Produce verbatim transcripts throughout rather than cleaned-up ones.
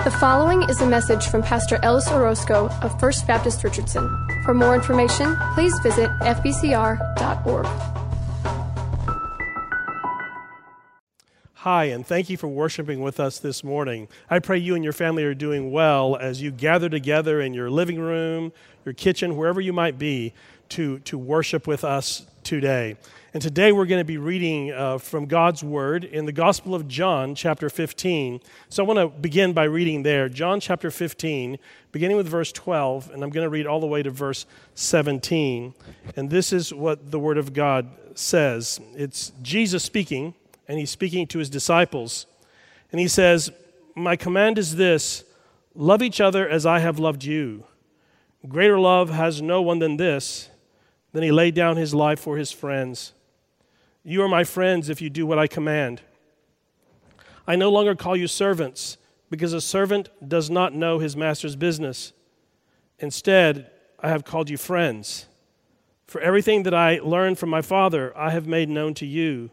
The following is a message from Pastor Ellis Orozco of First Baptist Richardson. For more information, please visit f b c r dot org. Hi, and thank you for worshiping with us this morning. I pray you and your family are doing well as you gather together in your living room, your kitchen, wherever you might be, to, to worship with us today. And today we're going to be reading uh, from God's Word in the Gospel of John, chapter fifteen. So I want to begin by reading there, John chapter fifteen, beginning with verse twelve, and I'm going to read all the way to verse seventeen. And this is what the Word of God says. It's Jesus speaking, and he's speaking to his disciples. And he says, "My command is this, love each other as I have loved you. Greater love has no one than this, than he laid down his life for his friends. You are my friends if you do what I command. I no longer call you servants, because a servant does not know his master's business. Instead, I have called you friends. For everything that I learned from my Father, I have made known to you.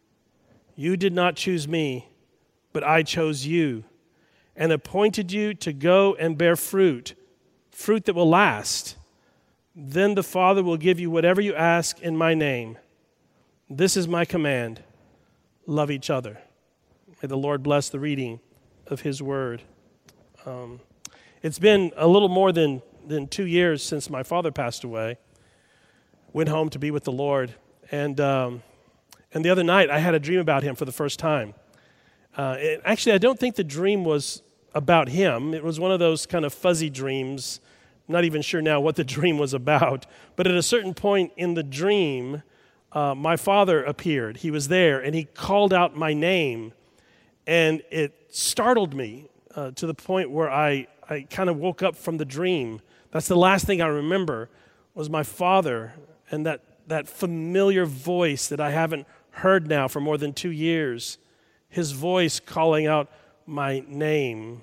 You did not choose me, but I chose you, and appointed you to go and bear fruit, fruit that will last. Then the Father will give you whatever you ask in my name. This is my command, love each other." May the Lord bless the reading of his word. Um, it's been a little more than, than two years since my father passed away. Went home to be with the Lord. And um, and the other night, I had a dream about him for the first time. Uh, it, actually, I don't think the dream was about him. It was one of those kind of fuzzy dreams. I'm not even sure now what the dream was about. But at a certain point in the dream, Uh, my father appeared. He was there, and he called out my name, and it startled me uh, to the point where I, I kind of woke up from the dream. That's the last thing I remember was my father and that, that familiar voice that I haven't heard now for more than two years, his voice calling out my name.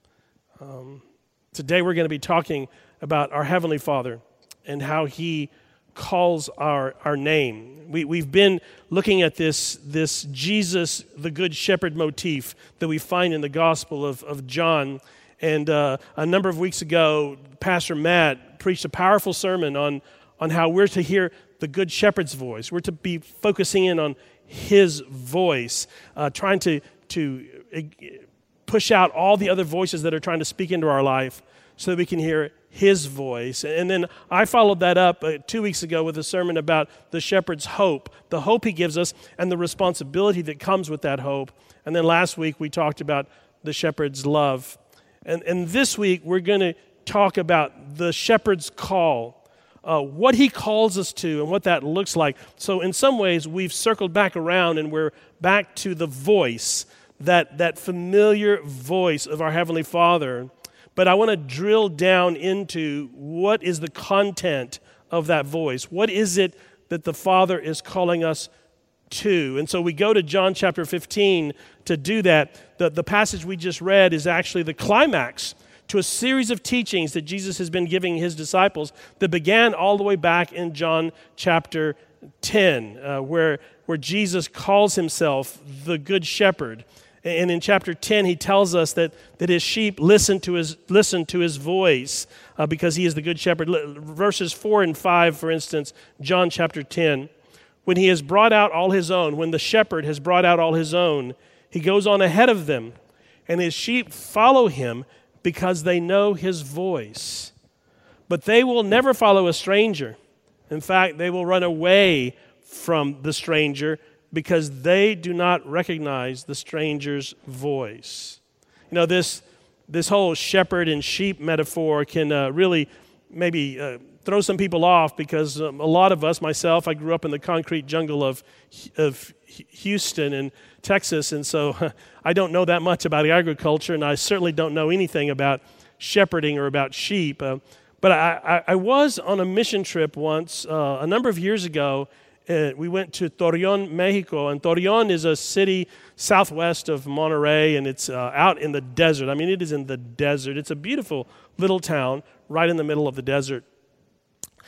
Um, today we're going to be talking about our Heavenly Father and how he calls our, our name. We, we've been looking at this, this Jesus, the Good Shepherd motif that we find in the Gospel of, of John. And uh, a number of weeks ago, Pastor Matt preached a powerful sermon on, on how we're to hear the Good Shepherd's voice. We're to be focusing in on his voice, uh, trying to, to push out all the other voices that are trying to speak into our life so that we can hear his voice. And then I followed that up uh, two weeks ago with a sermon about the shepherd's hope, the hope he gives us, and the responsibility that comes with that hope. And then last week we talked about the shepherd's love. And, and this week we're going to talk about the shepherd's call, uh, what he calls us to and what that looks like. So in some ways we've circled back around and we're back to the voice, that, that familiar voice of our Heavenly Father. But I want to drill down into what is the content of that voice. What is it that the Father is calling us to? And so we go to John chapter fifteen to do that. The, the passage we just read is actually the climax to a series of teachings that Jesus has been giving his disciples that began all the way back in John chapter ten, uh, where, where Jesus calls himself the Good Shepherd. And in chapter ten, he tells us that, that his sheep listen to his listen to his voice uh, because he is the good shepherd. Verses four and five, for instance, John chapter ten. When he has brought out all his own, when the shepherd has brought out all his own, he goes on ahead of them, and his sheep follow him because they know his voice. But they will never follow a stranger. In fact, they will run away from the stranger because they do not recognize the stranger's voice. You know, this this whole shepherd and sheep metaphor can uh, really maybe uh, throw some people off because um, a lot of us, myself, I grew up in the concrete jungle of of Houston and Texas, and so I don't know that much about agriculture, and I certainly don't know anything about shepherding or about sheep. Uh, but I, I, I was on a mission trip once, uh, a number of years ago. Uh, we went to Torreon, Mexico, and Torreon is a city southwest of Monterrey, and it's uh, out in the desert. I mean, it is in the desert. It's a beautiful little town right in the middle of the desert.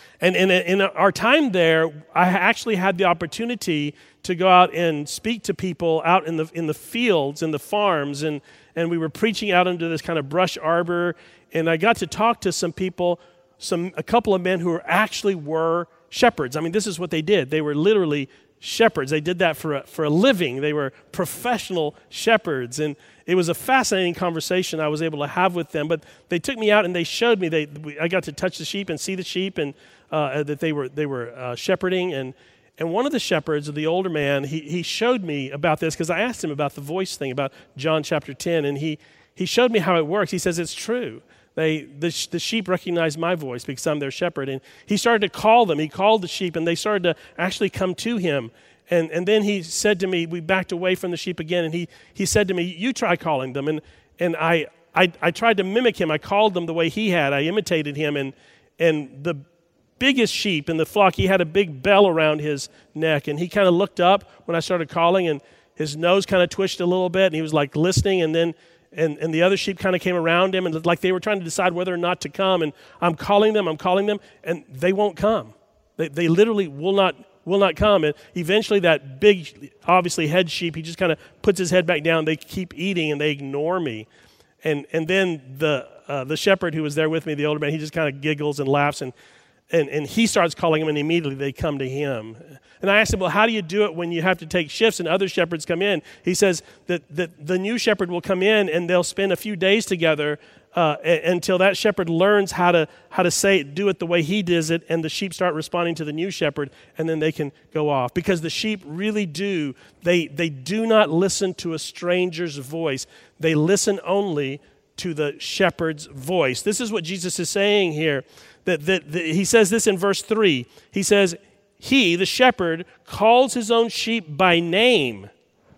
And in, in our time there, I actually had the opportunity to go out and speak to people out in the in the fields, in the farms, and, and we were preaching out into this kind of brush arbor, and I got to talk to some people, some a couple of men who were actually were shepherds. I mean, this is what they did. They were literally shepherds. They did that for a, for a living. They were professional shepherds, and it was a fascinating conversation I was able to have with them. But they took me out and they showed me. They I got to touch the sheep and see the sheep, and uh, that they were they were uh, shepherding. And and one of the shepherds, the older man, he he showed me about this because I asked him about the voice thing about John chapter ten, and he he showed me how it works. He says it's true. They, the, the sheep recognize my voice because I'm their shepherd. And he started to call them. He called the sheep, and they started to actually come to him. And, and then he said to me, we backed away from the sheep again, and he, he said to me, you try calling them. And, and I, I, I tried to mimic him. I called them the way he had. I imitated him. And, and the biggest sheep in the flock, he had a big bell around his neck. And he kind of looked up when I started calling, and his nose kind of twitched a little bit, and he was like listening. And then And, and the other sheep kind of came around him, and like they were trying to decide whether or not to come. And I'm calling them, I'm calling them, and they won't come. They, they literally will not will not come. And eventually that big, obviously head sheep, he just kind of puts his head back down. They keep eating, and they ignore me. And and then the uh, the shepherd who was there with me, the older man, he just kind of giggles and laughs, and and and he starts calling them, and immediately they come to him. And I asked him, well, how do you do it when you have to take shifts and other shepherds come in? He says that, that the new shepherd will come in, and they'll spend a few days together uh, a- until that shepherd learns how to how to say it, do it the way he does it, and the sheep start responding to the new shepherd, and then they can go off. Because the sheep really do, they they do not listen to a stranger's voice. They listen only to the shepherd's voice. This is what Jesus is saying here. That, that, that he says this in verse three. He says, he, the shepherd, calls his own sheep by name.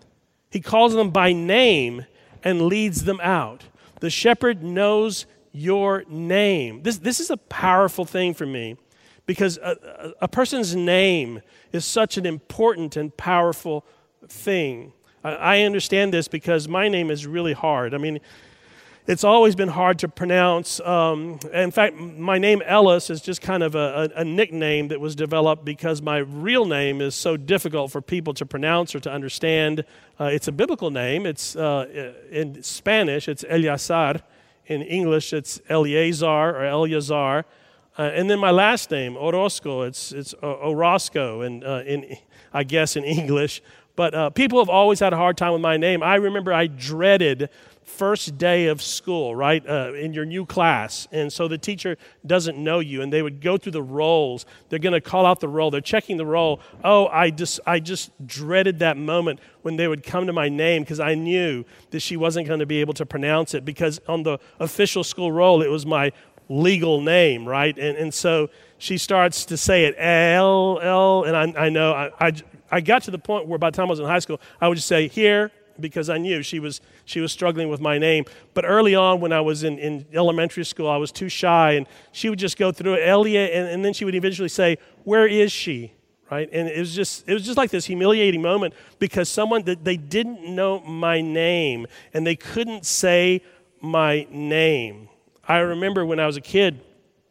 He calls them by name and leads them out. The shepherd knows your name. This, this is a powerful thing for me because a, a, a person's name is such an important and powerful thing. I, I understand this because my name is really hard. I mean, it's always been hard to pronounce. Um, in fact, my name Ellis is just kind of a, a, a nickname that was developed because my real name is so difficult for people to pronounce or to understand. Uh, it's a biblical name. It's uh, in Spanish, it's Eleazar. In English, it's Eleazar or Eleazar. Uh, and then my last name, Orozco, it's it's uh, Orozco, and uh, in I guess in English. But uh, people have always had a hard time with my name. I remember I dreaded first day of school, right, uh, in your new class. And so the teacher doesn't know you, and they would go through the rolls. They're going to call out the roll. They're checking the roll. Oh, I just I just dreaded that moment when they would come to my name because I knew that she wasn't going to be able to pronounce it because on the official school roll, it was my legal name, right? And and so she starts to say it, L, L, and I, I know, I, I, I got to the point where by the time I was in high school, I would just say, here, because I knew she was she was struggling with my name. But early on when I was in, in elementary school, I was too shy, and she would just go through it, Elia, and, and then she would eventually say, where is she? Right? And it was just it was just like this humiliating moment because someone that they didn't know my name, and they couldn't say my name. I remember when I was a kid,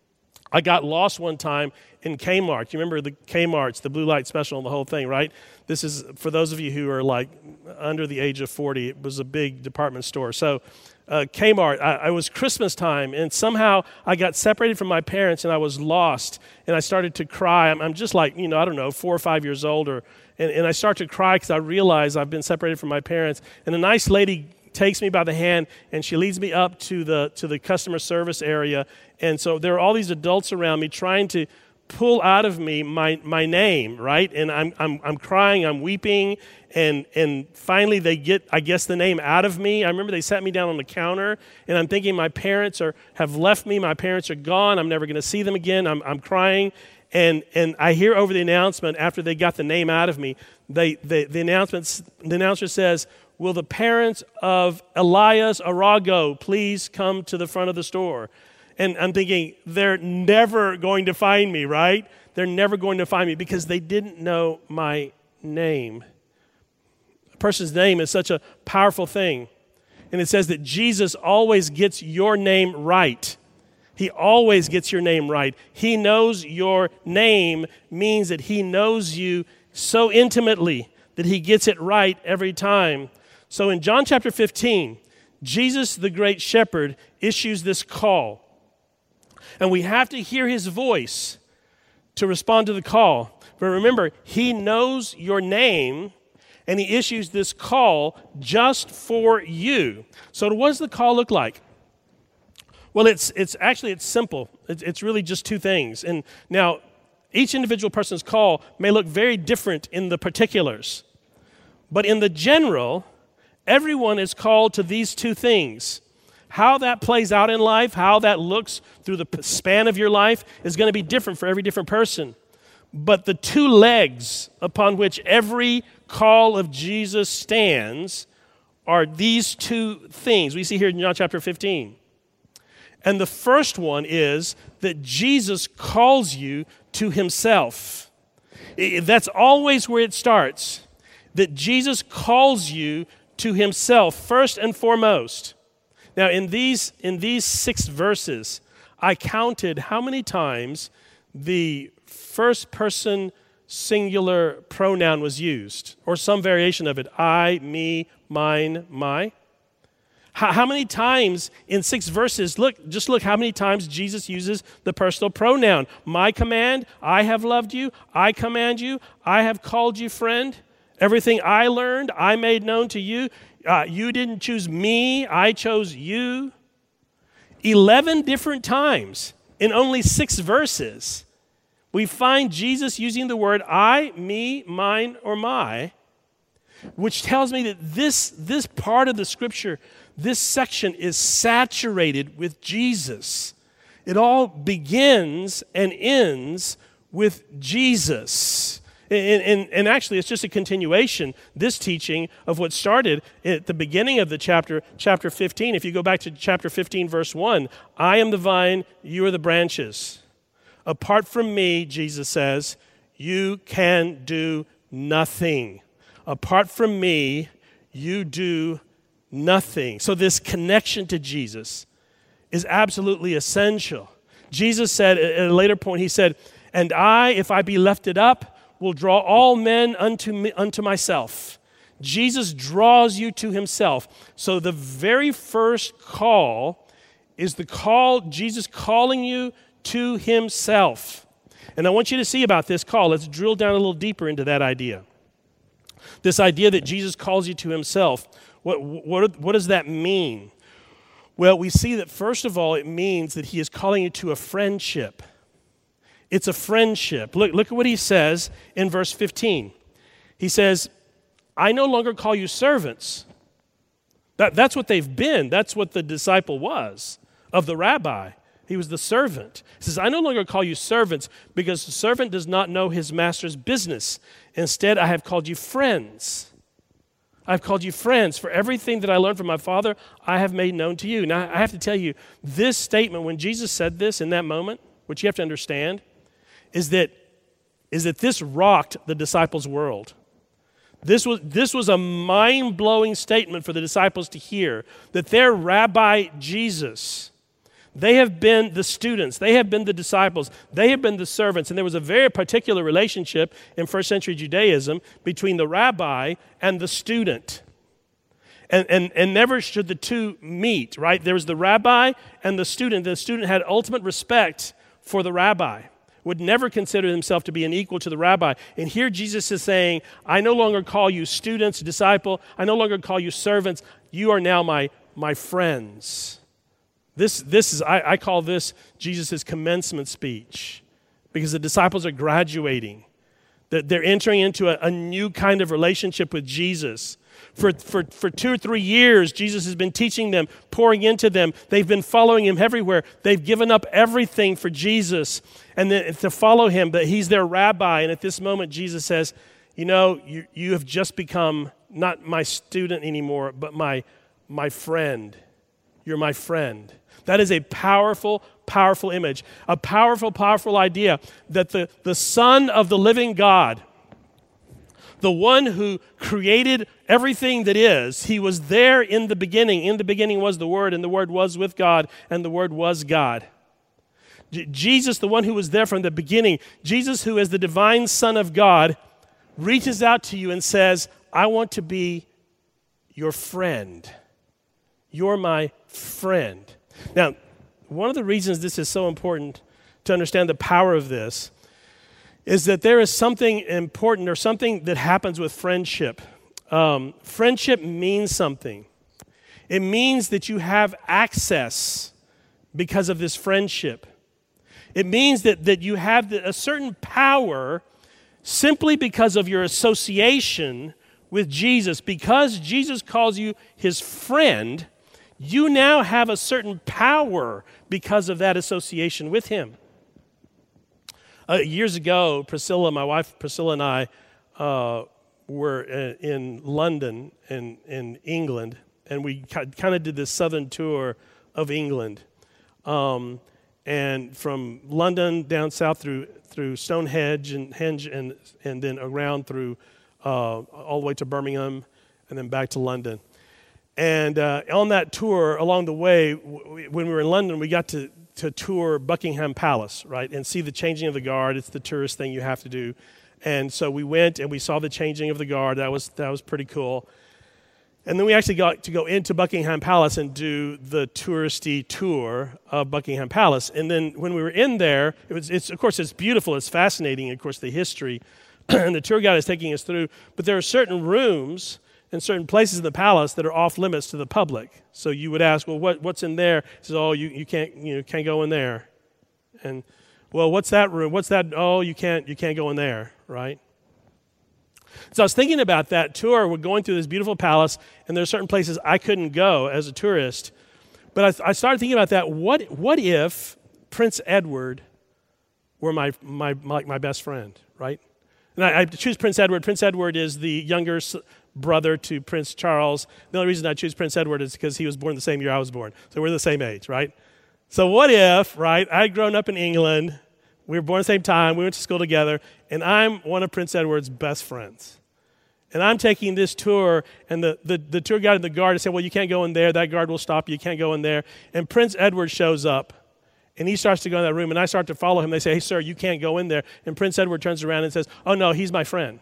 I got lost one time in Kmart. You remember the Kmarts, the blue light special and the whole thing, right? This is, for those of you who are like under the age of forty, it was a big department store. So uh, Kmart, I, I was Christmas time, and somehow I got separated from my parents, and I was lost, and I started to cry. I'm, I'm just like, you know, I don't know, four or five years old, or, and, and I start to cry because I realize I've been separated from my parents. And a nice lady takes me by the hand, and she leads me up to the to the customer service area. And so there are all these adults around me trying to pull out of me my my name, right? And I'm I'm I'm crying, I'm weeping, and and finally they get, I guess, the name out of me. I remember they sat me down on the counter, and I'm thinking my parents are have left me, my parents are gone, I'm never going to see them again. I'm I'm crying, and and I hear over the announcement after they got the name out of me, they the the announcement the announcer says, will the parents of Elias Arago please come to the front of the store? And I'm thinking, they're never going to find me, right? They're never going to find me because they didn't know my name. A person's name is such a powerful thing. And it says that Jesus always gets your name right. He always gets your name right. He knows your name means that he knows you so intimately that he gets it right every time. So in John chapter fifteen, Jesus, the great shepherd, issues this call. And we have to hear his voice to respond to the call. But remember, he knows your name, and he issues this call just for you. So what does the call look like? Well, it's it's actually, it's simple. It's, it's really just two things. And now, each individual person's call may look very different in the particulars. But in the general, everyone is called to these two things. How that plays out in life, how that looks through the span of your life is going to be different for every different person. But the two legs upon which every call of Jesus stands are these two things we see here in John chapter fifteen. And the first one is that Jesus calls you to himself. That's always where it starts, that Jesus calls you to himself first and foremost. Now, in these in these six verses, I counted how many times the first person singular pronoun was used, or some variation of it. I, me, mine, my. How, how many times in six verses, look, just look how many times Jesus uses the personal pronoun. My command, I have loved you. I command you. I have called you friend. Everything I learned, I made known to you. Uh, you didn't choose me, I chose you. Eleven different times in only six verses, we find Jesus using the word I, me, mine, or my, which tells me that this, this part of the scripture, this section is saturated with Jesus. It all begins and ends with Jesus. And, and, and actually, it's just a continuation, this teaching, of what started at the beginning of the chapter, chapter fifteen. If you go back to chapter fifteen, verse one, I am the vine, you are the branches. Apart from me, Jesus says, you can do nothing. Apart from me, you do nothing. So this connection to Jesus is absolutely essential. Jesus said at a later point, he said, and I, if I be lifted up, will draw all men unto me, unto myself. Jesus draws you to himself. So the very first call is the call, Jesus calling you to himself. And I want you to see about this call. Let's drill down a little deeper into that idea. This idea that Jesus calls you to himself. What, what, what does that mean? Well, we see that first of all, it means that he is calling you to a friendship. It's a friendship. Look, look at what he says in verse fifteen. He says, I no longer call you servants. That, that's what they've been. That's what the disciple was of the rabbi. He was the servant. He says, I no longer call you servants because the servant does not know his master's business. Instead, I have called you friends. I've called you friends. For everything that I learned from my Father, I have made known to you. Now, I have to tell you, this statement, when Jesus said this in that moment, which you have to understand, is that, is that this rocked the disciples' world. This was, this was a mind-blowing statement for the disciples to hear, that their rabbi Jesus, they have been the students, they have been the disciples, they have been the servants, and there was a very particular relationship in first century Judaism between the rabbi and the student. And, and, and never should the two meet, right? There was the rabbi and the student. The student had ultimate respect for the rabbi, would never consider himself to be an equal to the rabbi. And here Jesus is saying, I no longer call you students, disciple. I no longer call you servants. You are now my, my friends. This, this is, I, I call this Jesus' commencement speech, because the disciples are graduating. They're entering into a, a new kind of relationship with Jesus. For, for, for two or three years, Jesus has been teaching them, pouring into them. They've been following him everywhere. They've given up everything for Jesus and then to follow him, but he's their rabbi. And at this moment, Jesus says, you know, you, you have just become not my student anymore, but my, my friend. You're my friend. That is a powerful, powerful image, a powerful, powerful idea that the, the Son of the living God, the one who created everything that is, he was there in the beginning. In the beginning was the Word, and the Word was with God, and the Word was God. J- Jesus, the one who was there from the beginning, Jesus, who is the divine Son of God, reaches out to you and says, I want to be your friend. You're my friend. Now, one of the reasons this is so important to understand the power of this is that there is something important or something that happens with friendship. Um, friendship means something. It means that you have access because of this friendship. It means that, that you have the, a certain power simply because of your association with Jesus. Because Jesus calls you his friend, you now have a certain power because of that association with him. Uh, years ago, Priscilla, my wife Priscilla and I uh, were in London, in, in England, and we kind of did this southern tour of England. Um, and from London down south through through Stonehenge and Henge and and then around through uh, all the way to Birmingham and then back to London. And uh, on that tour, along the way, w- when we were in London, we got to, to tour Buckingham Palace, right, and see the changing of the guard. It's the tourist thing you have to do. And so we went and we saw the changing of the guard. That was that was pretty cool. And then we actually got to go into Buckingham Palace and do the touristy tour of Buckingham Palace. And then when we were in there, it was, it's, of course, it's beautiful. It's fascinating, of course, the history. And the tour guide is taking us through. But there are certain rooms and certain places in the palace that are off limits to the public. So you would ask, well, what, what's in there? He says, oh, you, you can't you know, can't go in there. And, well, what's that room? What's that? Oh, you can't you can't go in there, right? So I was thinking about that tour. We're going through this beautiful palace, and there are certain places I couldn't go as a tourist. But I, I started thinking about that. What what if Prince Edward were my my my, my best friend, right? And I, I choose Prince Edward. Prince Edward is the younger brother to Prince Charles. The only reason I choose Prince Edward is because he was born the same year I was born. So we're the same age, right? So what if, right, I'd grown up in England, we were born at the same time, we went to school together, and I'm one of Prince Edward's best friends. And I'm taking this tour, and the, the, the tour guide and the guard say, well, you can't go in there. That guard will stop you. You can't go in there. And Prince Edward shows up, and he starts to go in that room, and I start to follow him. They say, hey, sir, you can't go in there. And Prince Edward turns around and says, oh, no, he's my friend.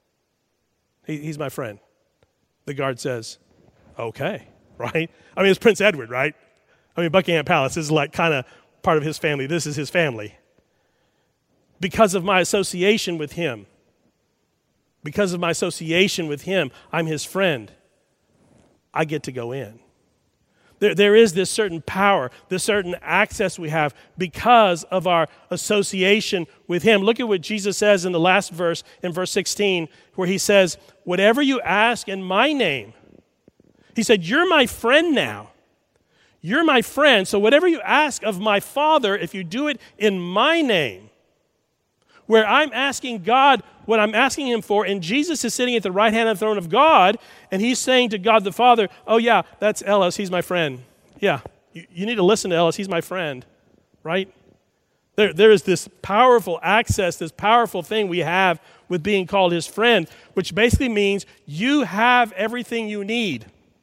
He, he's my friend. The guard says, okay, right? I mean, it's Prince Edward, right? I mean, Buckingham Palace is like kind of part of his family. This is his family. Because of my association with him, because of my association with him, I'm his friend. I get to go in. There, there is this certain power, this certain access we have because of our association with him. Look at what Jesus says in the last verse, in verse sixteen, where he says, whatever you ask in my name. He said, you're my friend now. You're my friend. So whatever you ask of my Father, if you do it in my name, where I'm asking God what I'm asking him for, and Jesus is sitting at the right hand of the throne of God, and he's saying to God the Father, oh yeah, that's Ellis, he's my friend. Yeah, you, you need to listen to Ellis, he's my friend, right? There, there is this powerful access, this powerful thing we have with being called his friend, which basically means you have everything you need.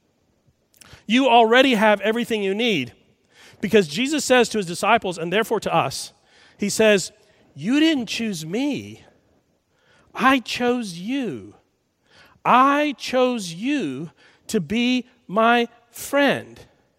You already have everything you need. Because Jesus says to his disciples, and therefore to us, he says, you didn't choose me. I chose you. I chose you to be my friend.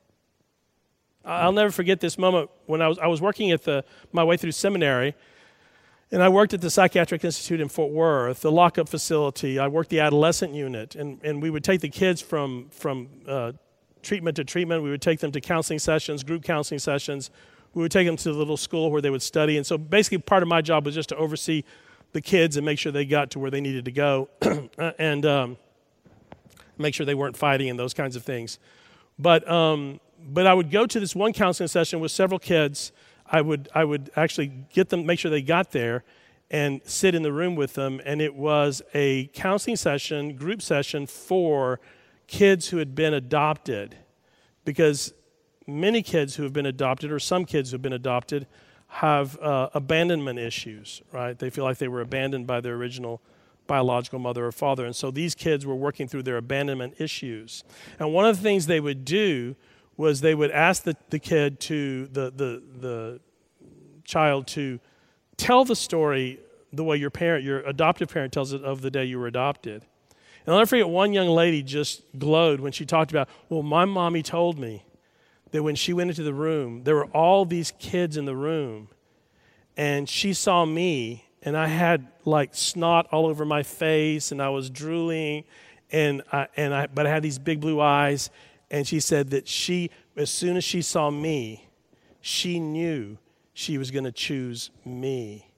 I'll never forget this moment when I was I was working at the my way through seminary, and I worked at the Psychiatric Institute in Fort Worth, the lockup facility. I worked the adolescent unit, and, and we would take the kids from from uh, treatment to treatment. We would take them to counseling sessions, group counseling sessions. We would take them to the little school where they would study. And so basically part of my job was just to oversee the kids and make sure they got to where they needed to go and um, make sure they weren't fighting and those kinds of things. But um, but I would go to this one counseling session with several kids. I would I would actually get them, make sure they got there and sit in the room with them. And it was a counseling session, group session for kids who had been adopted, because many kids who have been adopted, or some kids who have been adopted, have uh, abandonment issues, right? They feel like they were abandoned by their original biological mother or father. And so these kids were working through their abandonment issues. And one of the things they would do was they would ask the, the kid to, the, the, the child to tell the story the way your parent, your adoptive parent tells it of the day you were adopted. And I'll never forget, one young lady just glowed when she talked about, well, my mommy told me that when she went into the room, there were all these kids in the room, and she saw me, and I had like snot all over my face, and I was drooling, and I, and I, but I had these big blue eyes, and she said that she, as soon as she saw me, she knew she was going to choose me.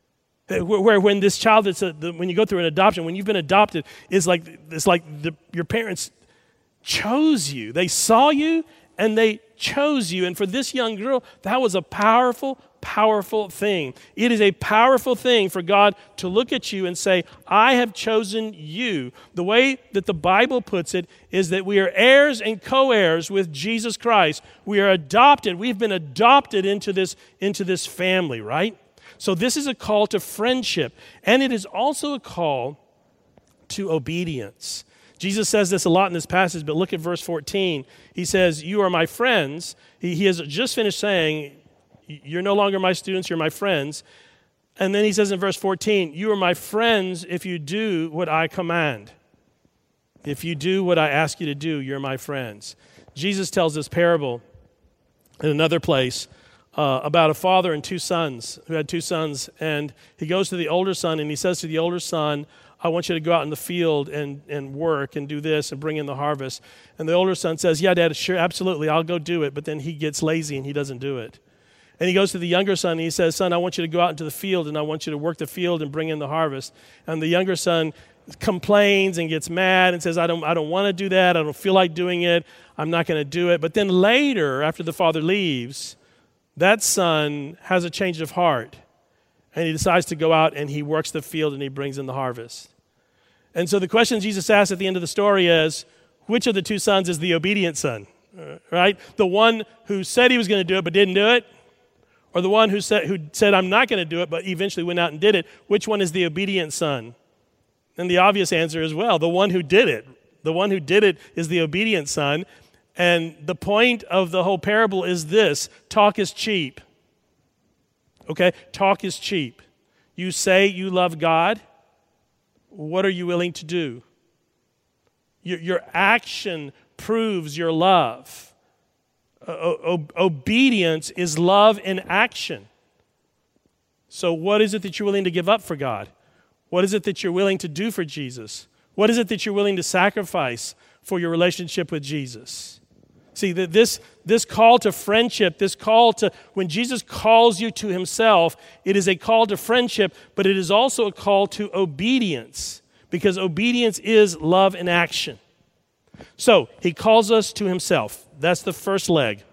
Where when this child, that's a, the, when you go through an adoption, when you've been adopted, it's like it's like the, your parents chose you. They saw you and they chose you. And for this young girl, that was a powerful, powerful thing. It is a powerful thing for God to look at you and say, I have chosen you. The way that the Bible puts it is that we are heirs and co-heirs with Jesus Christ. We are adopted. We've been adopted into this, into this family, right? So this is a call to friendship, and it is also a call to obedience. Jesus says this a lot in this passage, but look at verse fourteen. He says, you are my friends. He, he has just finished saying, you're no longer my students, you're my friends. And then he says in verse fourteen, you are my friends if you do what I command. If you do what I ask you to do, you're my friends. Jesus tells this parable in another place Uh, about a father and two sons who had two sons, and he goes to the older son and he says to the older son, I want you to go out in the field and, and work and do this and bring in the harvest. And the older son says, yeah, Dad, sure, absolutely, I'll go do it. But then he gets lazy and he doesn't do it. And he goes to the younger son and he says, son, I want you to go out into the field and I want you to work the field and bring in the harvest. And the younger son complains and gets mad and says, I don't, I don't want to do that. I don't feel like doing it. I'm not going to do it. But then later, after the father leaves, that son has a change of heart, and he decides to go out and he works the field and he brings in the harvest. And so the question Jesus asks at the end of the story is, which of the two sons is the obedient son, uh, right? The one who said he was going to do it but didn't do it, or the one who said, who said I'm not going to do it but eventually went out and did it? Which one is the obedient son? And the obvious answer is, well, the one who did it. The one who did it is the obedient son. And the point of the whole parable is this: talk is cheap. Okay? Talk is cheap. You say you love God. What are you willing to do? Your, your action proves your love. O- o- obedience is love in action. So what is it that you're willing to give up for God? What is it that you're willing to do for Jesus? What is it that you're willing to sacrifice for your relationship with Jesus? See, that this, this call to friendship, this call to, when Jesus calls you to himself, it is a call to friendship, but it is also a call to obedience, because obedience is love in action. So, he calls us to himself. That's the first leg.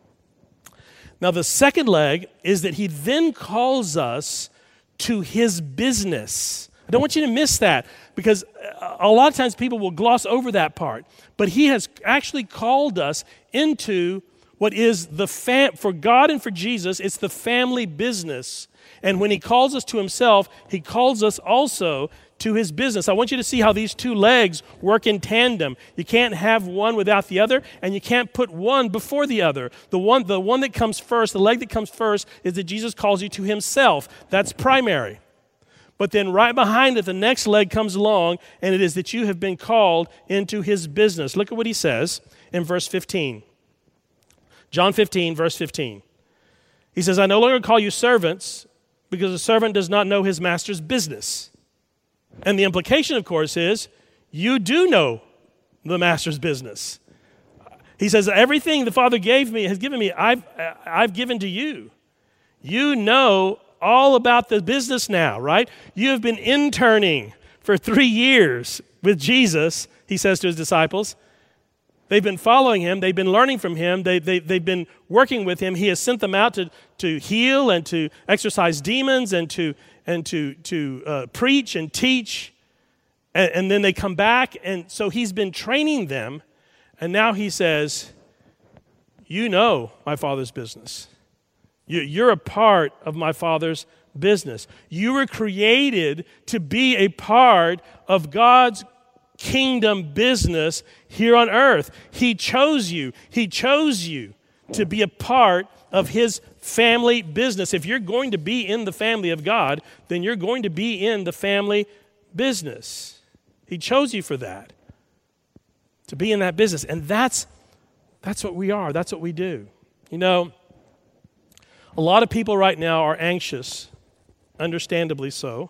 Now, the second leg is that he then calls us to his business. I don't want you to miss that, because a lot of times people will gloss over that part. But he has actually called us into what is the fam- for God and for Jesus, it's the family business. And when he calls us to himself, he calls us also to his business. I want you to see how these two legs work in tandem. You can't have one without the other, and you can't put one before the other. The one, the one that comes first, the leg that comes first, is that Jesus calls you to himself. That's primary. But then right behind it, the next leg comes along, and it is that you have been called into his business. Look at what he says in verse fifteen. John fifteen, verse fifteen. He says, I no longer call you servants, because a servant does not know his master's business. And the implication, of course, is you do know the master's business. He says, everything the Father gave me, has given me, I've, I've given to you. You know all about the business now, right? You have been interning for three years with Jesus, he says to his disciples. They've been following him. They've been learning from him. They, they, they've been working with him. He has sent them out to, to heal and to exorcise demons and to, and to, to uh, preach and teach. And, and then they come back. And so he's been training them. And now he says, you know my Father's business. You're a part of my Father's business. You were created to be a part of God's kingdom business here on earth. He chose you. He chose you to be a part of his family business. If you're going to be in the family of God, then you're going to be in the family business. He chose you for that, to be in that business. And that's that's what we are. That's what we do. You know, a lot of people right now are anxious, understandably so.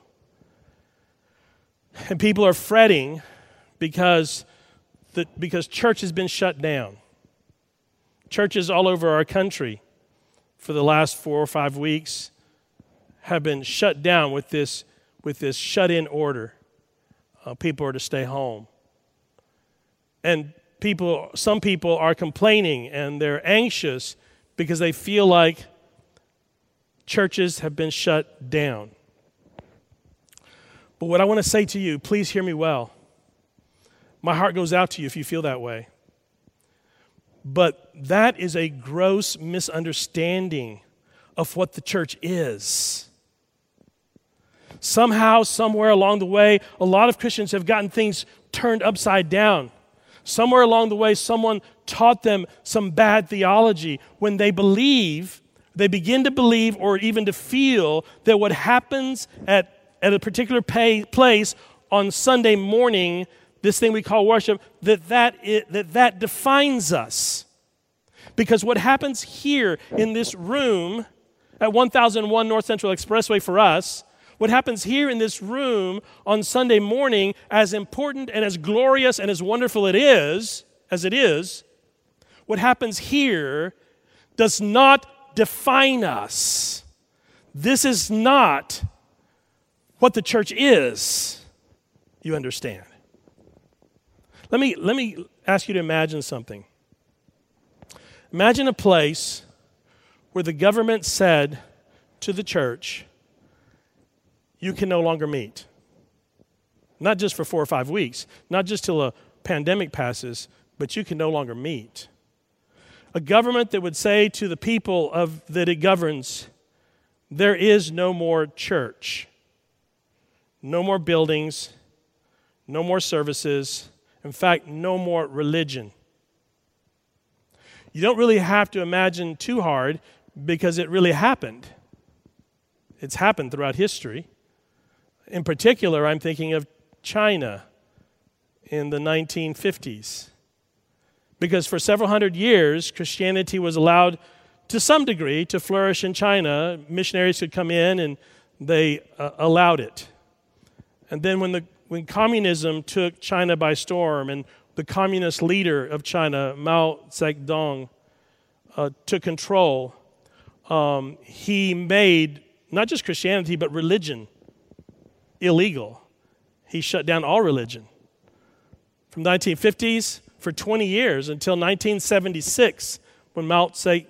And people are fretting because the, because church has been shut down. Churches all over our country for the last four or five weeks have been shut down with this with this shut-in order. Uh, people are to stay home. And people, some people are complaining and they're anxious because they feel like churches have been shut down. But what I want to say to you, please hear me well. My heart goes out to you if you feel that way. But that is a gross misunderstanding of what the church is. Somehow, somewhere along the way, a lot of Christians have gotten things turned upside down. Somewhere along the way, someone taught them some bad theology. When they believe, they begin to believe or even to feel that what happens at, at a particular pay, place on Sunday morning, this thing we call worship, that that, is, that that defines us. Because what happens here in this room at one thousand one North Central Expressway for us, what happens here in this room on Sunday morning, as important and as glorious and as wonderful it is, as it is, what happens here does not define us. This is not what the church is, you understand. Let me, let me ask you to imagine something. Imagine a place where the government said to the church, you can no longer meet. Not just for four or five weeks, not just till a pandemic passes, but you can no longer meet. A government that would say to the people of that it governs, there is no more church, no more buildings, no more services, in fact, no more religion. You don't really have to imagine too hard because it really happened. It's happened throughout history. In particular, I'm thinking of China in the nineteen fifties. Because for several hundred years, Christianity was allowed to some degree to flourish in China. Missionaries could come in and they uh, allowed it. And then when the when communism took China by storm and the communist leader of China, Mao Zedong, uh, took control, um, he made not just Christianity but religion illegal. He shut down all religion. From the nineteen fifties for twenty years until nineteen seventy-six when Mao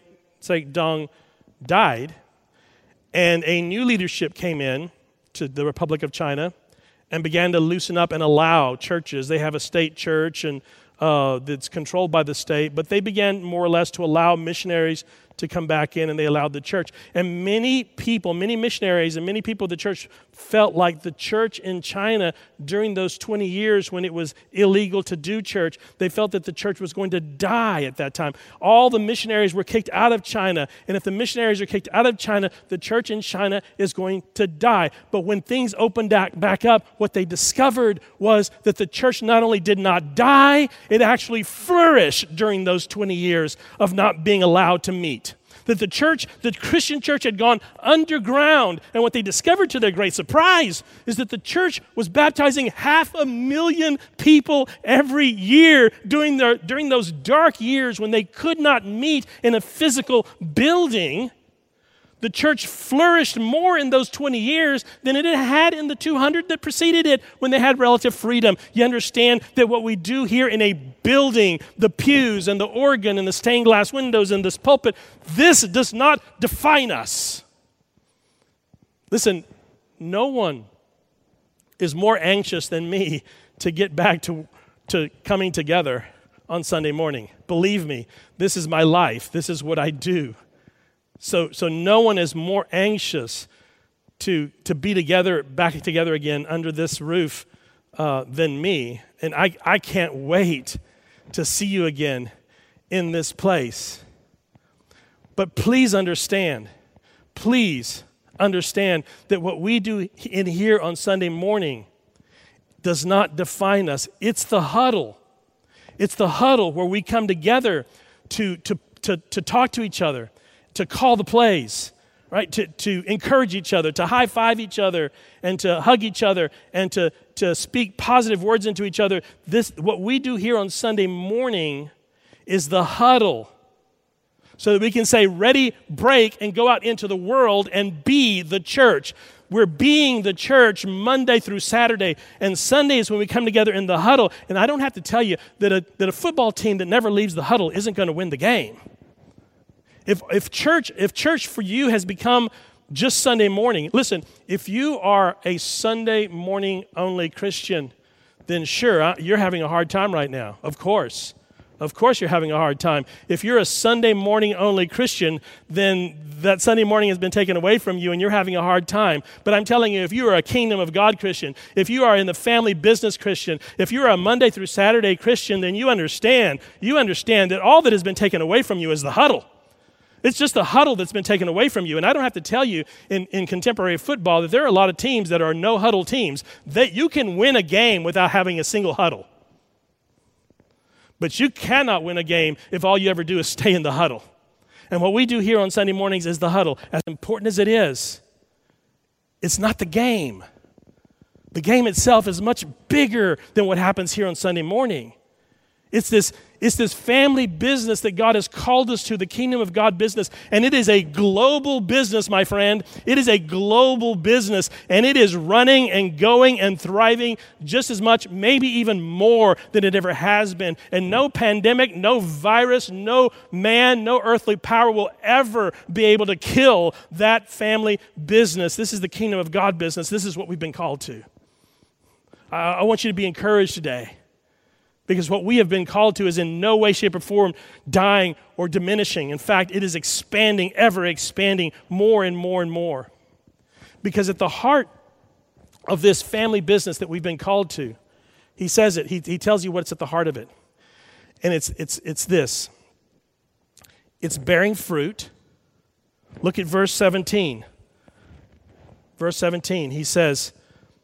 Zedong died, and a new leadership came in to the Republic of China and began to loosen up and allow churches. They have a state church and uh, that's controlled by the state, but they began more or less to allow missionaries to come back in, and they allowed the church. And many people, many missionaries and many people of the church felt like the church in China during those twenty years when it was illegal to do church, they felt that the church was going to die at that time. All the missionaries were kicked out of China, and if the missionaries are kicked out of China, the church in China is going to die. But when things opened back up, what they discovered was that the church not only did not die, it actually flourished during those twenty years of not being allowed to meet. That the church, the Christian church had gone underground. And what they discovered to their great surprise is that the church was baptizing half a million people every year during, their, during those dark years when they could not meet in a physical building. The church flourished more in those twenty years than it had in the two hundred that preceded it when they had relative freedom. You understand that what we do here in a building, the pews and the organ and the stained glass windows and this pulpit, this does not define us. Listen, no one is more anxious than me to get back to, to coming together on Sunday morning. Believe me, this is my life. This is what I do. So, so no one is more anxious to, to be together, back together again under this roof uh, than me. And I, I can't wait to see you again in this place. But please understand, please understand that what we do in here on Sunday morning does not define us. It's the huddle. It's the huddle where we come together to, to, to, to talk to each other, to call the plays, right? To, to encourage each other, to high-five each other, and to hug each other, and to, to speak positive words into each other. This, what we do here on Sunday morning is the huddle, so that we can say, ready, break, and go out into the world and be the church. We're being the church Monday through Saturday, and Sunday is when we come together in the huddle. And I don't have to tell you that a, that a football team that never leaves the huddle isn't going to win the game. If, if church, if church for you has become just Sunday morning, listen, if you are a Sunday morning only Christian, then sure, you're having a hard time right now, of course. Of course you're having a hard time. If you're a Sunday morning only Christian, then that Sunday morning has been taken away from you and you're having a hard time. But I'm telling you, if you are a Kingdom of God Christian, if you are in the family business Christian, if you're a Monday through Saturday Christian, then you understand, you understand that all that has been taken away from you is the huddle. It's just the huddle that's been taken away from you. And I don't have to tell you in, in contemporary football that there are a lot of teams that are no huddle teams, that you can win a game without having a single huddle. But you cannot win a game if all you ever do is stay in the huddle. And what we do here on Sunday mornings is the huddle. As important as it is, it's not the game. The game itself is much bigger than what happens here on Sunday morning. It's this, it's this family business that God has called us to, the Kingdom of God business. And it is a global business, my friend. It is a global business. And it is running and going and thriving just as much, maybe even more than it ever has been. And no pandemic, no virus, no man, no earthly power will ever be able to kill that family business. This is the Kingdom of God business. This is what we've been called to. I, I want you to be encouraged today. Because what we have been called to is in no way, shape, or form dying or diminishing. In fact, it is expanding, ever expanding more and more and more. Because at the heart of this family business that we've been called to, he says it, he, he tells you what's at the heart of it. And it's, it's, it's this. It's bearing fruit. Look at verse seventeen. Verse seventeen, he says,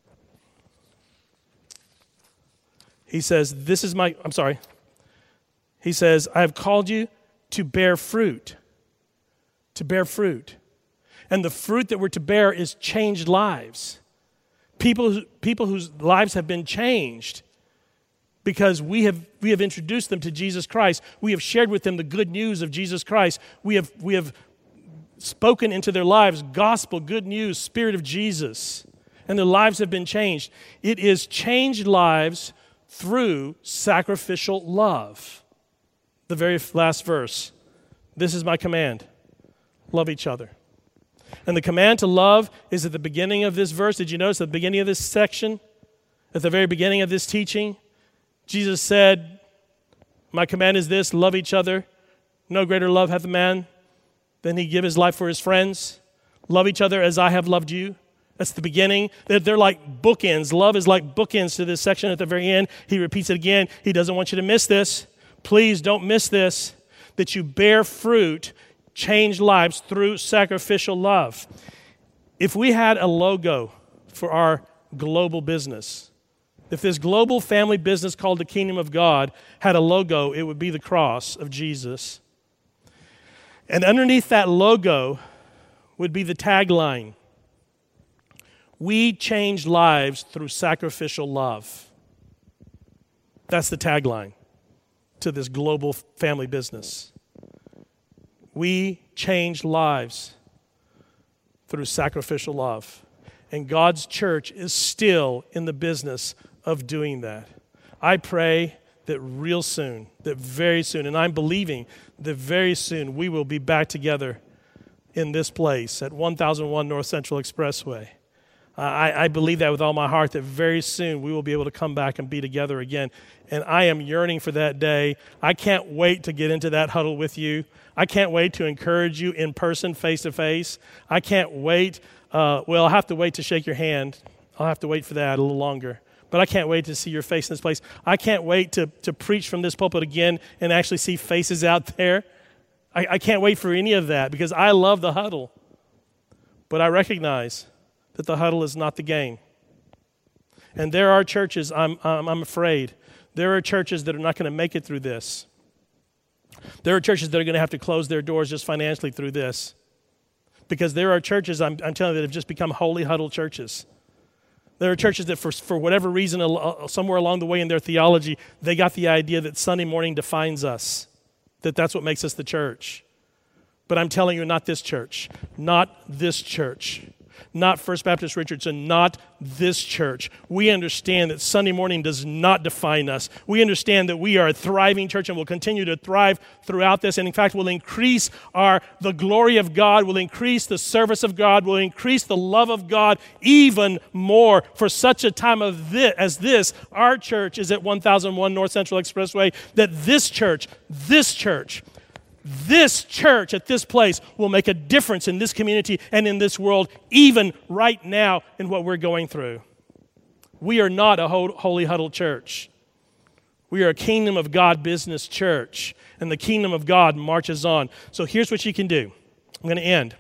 He says, this is my, I'm sorry. He says, I have called you to bear fruit. To bear fruit. And the fruit that we're to bear is changed lives. People, people whose lives have been changed because we have, we have introduced them to Jesus Christ. We have shared with them the good news of Jesus Christ. We have, we have spoken into their lives gospel, good news, Spirit of Jesus. And their lives have been changed. It is changed lives through sacrificial love. The very last verse. This is my command. Love each other. And the command to love is at the beginning of this verse. Did you notice at the beginning of this section? At the very beginning of this teaching, Jesus said, my command is this, love each other. No greater love hath a man than he give his life for his friends. Love each other as I have loved you. That's the beginning. They're, they're like bookends. Love is like bookends to this section at the very end. He repeats it again. He doesn't want you to miss this. Please don't miss this, that you bear fruit, change lives through sacrificial love. If we had a logo for our global business, if this global family business called the Kingdom of God had a logo, it would be the cross of Jesus. And underneath that logo would be the tagline, we change lives through sacrificial love. That's the tagline to this global family business. We change lives through sacrificial love. And God's church is still in the business of doing that. I pray that real soon, that very soon, and I'm believing that very soon we will be back together in this place at one thousand one North Central Expressway. I, I believe that with all my heart, that very soon we will be able to come back and be together again. And I am yearning for that day. I can't wait to get into that huddle with you. I can't wait to encourage you in person, face to face. I can't wait. Uh, well, I'll have to wait to shake your hand. I'll have to wait for that a little longer. But I can't wait to see your face in this place. I can't wait to, to preach from this pulpit again and actually see faces out there I, I can't wait for any of that because I love the huddle. But I recognize that the huddle is not the game. And there are churches, I'm, I'm, I'm afraid, there are churches that are not going to make it through this. There are churches that are going to have to close their doors just financially through this. Because there are churches, I'm, I'm telling you, that have just become holy huddle churches. There are churches that for, for whatever reason, uh, somewhere along the way in their theology, they got the idea that Sunday morning defines us, that that's what makes us the church. But I'm telling you, not this church, not this church, not First Baptist Richardson, not this church. We understand that Sunday morning does not define us. We understand that we are a thriving church and will continue to thrive throughout this. And in fact, will increase our the glory of God, will increase the service of God, will increase the love of God even more. For such a time of this, as this, our church is at one thousand one North Central Expressway, that this church, this church, This church at this place will make a difference in this community and in this world, even right now in what we're going through. We are not a holy huddle church. We are a kingdom of God business church, and the kingdom of God marches on. So here's what you can do. I'm going to end.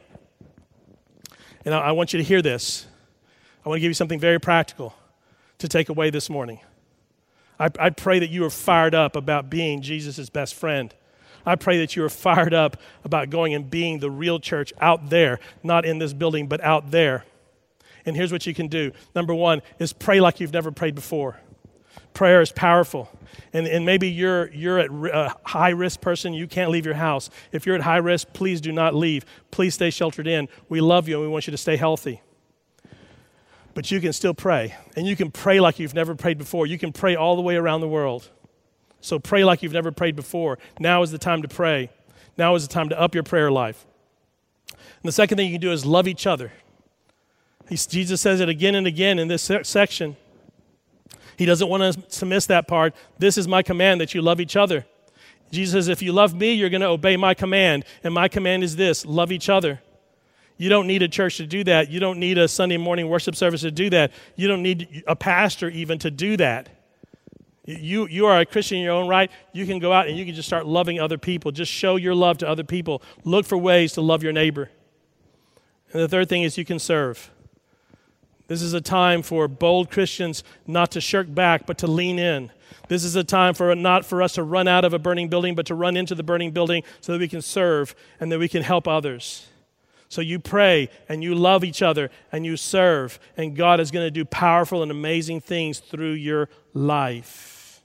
And I want you to hear this. I want to give you something very practical to take away this morning. I, I pray that you are fired up about being Jesus' best friend. I pray that you are fired up about going and being the real church out there, not in this building, but out there. And here's what you can do. Number one is pray like you've never prayed before. Prayer is powerful. And, and maybe you're, you're at a high-risk person. You can't leave your house. If you're at high risk, please do not leave. Please stay sheltered in. We love you and we want you to stay healthy. But you can still pray. And you can pray like you've never prayed before. You can pray all the way around the world. So pray like you've never prayed before. Now is the time to pray. Now is the time to up your prayer life. And the second thing you can do is love each other. He, Jesus says it again and again in this se- section. He doesn't want us to miss that part. This is my command, that you love each other. Jesus says, if you love me, you're going to obey my command. And my command is this, love each other. You don't need a church to do that. You don't need a Sunday morning worship service to do that. You don't need a pastor even to do that. You you are a Christian in your own right. You can go out and you can just start loving other people. Just show your love to other people. Look for ways to love your neighbor. And the third thing is you can serve. This is a time for bold Christians not to shirk back, but to lean in. This is a time for not for us to run out of a burning building, but to run into the burning building so that we can serve and that we can help others. So you pray and you love each other and you serve, and God is going to do powerful and amazing things through your life.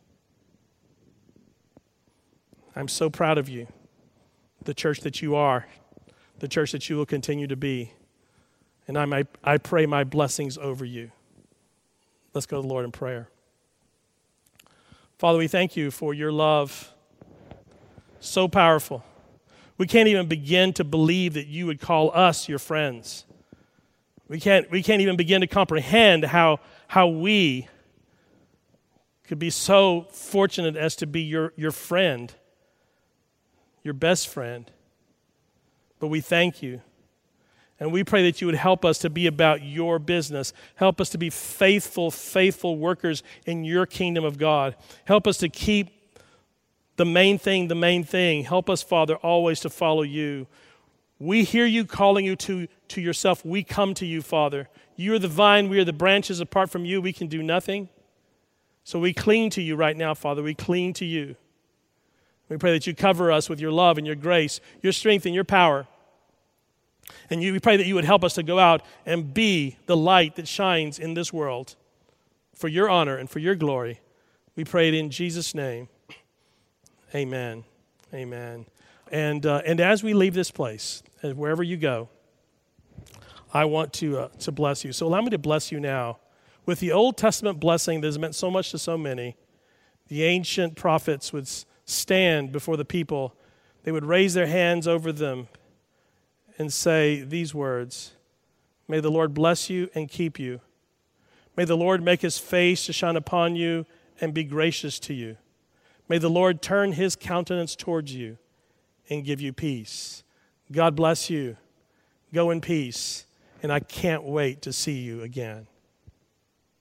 I'm so proud of you, the church that you are, the church that you will continue to be. And I, might, I pray my blessings over you. Let's go to the Lord in prayer. Father, we thank you for your love, so powerful. We can't even begin to believe that you would call us your friends. We can't, we can't even begin to comprehend how, how we could be so fortunate as to be your, your friend, your best friend. But we thank you. And we pray that you would help us to be about your business. Help us to be faithful, faithful workers in your kingdom of God. Help us to keep the main thing, the main thing. Help us, Father, always to follow you. We hear you calling you to, to yourself. We come to you, Father. You are the vine, we are the branches. Apart from you, we can do nothing. So we cling to you right now, Father. We cling to you. We pray that you cover us with your love and your grace, your strength and your power. And you, we pray that you would help us to go out and be the light that shines in this world for your honor and for your glory. We pray it in Jesus' name. Amen. Amen. And uh, and as we leave this place, and wherever you go, I want to uh, to bless you. So allow me to bless you now with the Old Testament blessing that has meant so much to so many. The ancient prophets would stand before the people. They would raise their hands over them and say these words, "May the Lord bless you and keep you. May the Lord make his face to shine upon you and be gracious to you. May the Lord turn his countenance towards you and give you peace." God bless you. Go in peace, and I can't wait to see you again.